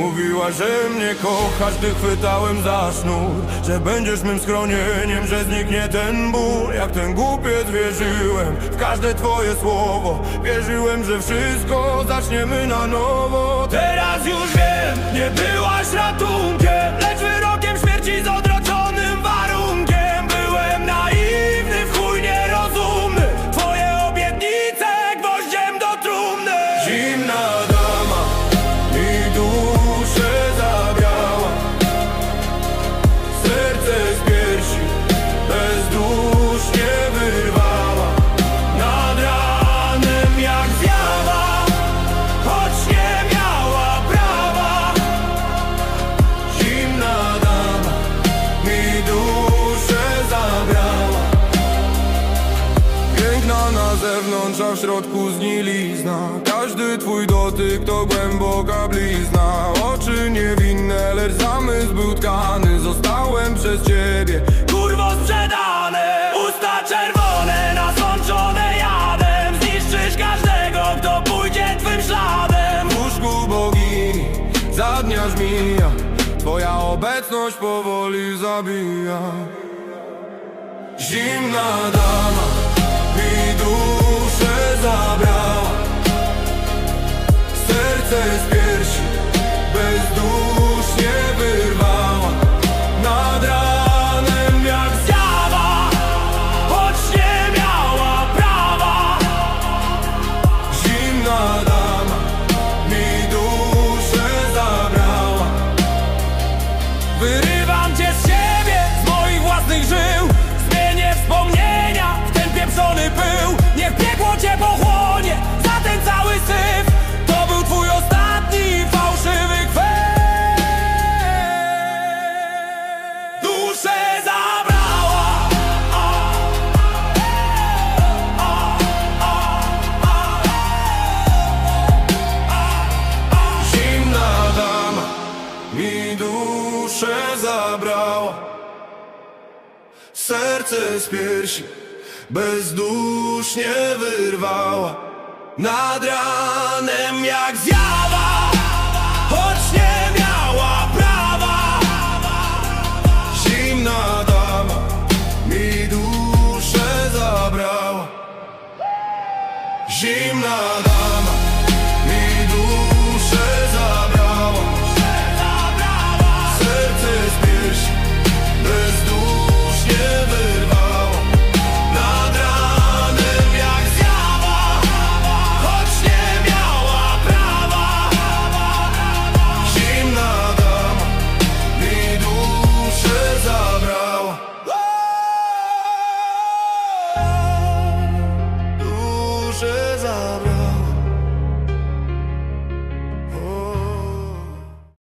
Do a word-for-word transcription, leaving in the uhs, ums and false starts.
Mówiła, że mnie kochasz, gdy chwytałem za sznur, że będziesz mym schronieniem, że zniknie ten ból. Jak ten głupiec wierzyłem w każde twoje słowo, wierzyłem, że wszystko zaczniemy na nowo. Teraz już wiem, nie byłaś ratunkiem, lecz wyrokiem śmierci z odroczonym warunkiem. Byłem naiwny, w chuj nierozumny, twoje obietnice gwoździem do trumny. Zimna dama mi duszę zabrała, serce z piersi bezdusznie wyrwała. Nad ranem jak zjawa, choć nie miała prawa. Zimna dama mi duszę zabrała. Piękna na zewnątrz, a w środku zgnilizna. Każdy twój dotyk to głęboka blizna. Oczy niewinne, lecz zamysł był tkany. Zostałem przez ciebie kurwo sprzedane. Usta czerwone, nasączone jadem. Zniszczysz każdego, kto pójdzie twym śladem. W łóżku bogini za dnia żmija, twoja obecność powoli zabija. Zimna dama mi duszę zabrała, serce z piersi bezdusznie wyrwała. Nad ranem jak zjawa, choć nie miała prawa. Zimna dama mi duszę zabrała. Wyrywam cię z siebie, z moich własnych żył. Zmienię wspomnienia w ten pieprzony pył. Niech piekło cię pochłonie za ten cały syf. To był twój ostatni fałszywy kwej. Duszę zabrała. A, a, a, a, a. Zimna dama mi duszę zabrała, serce z piersi bezdusznie wyrwała. Nad ranem jak zjawa.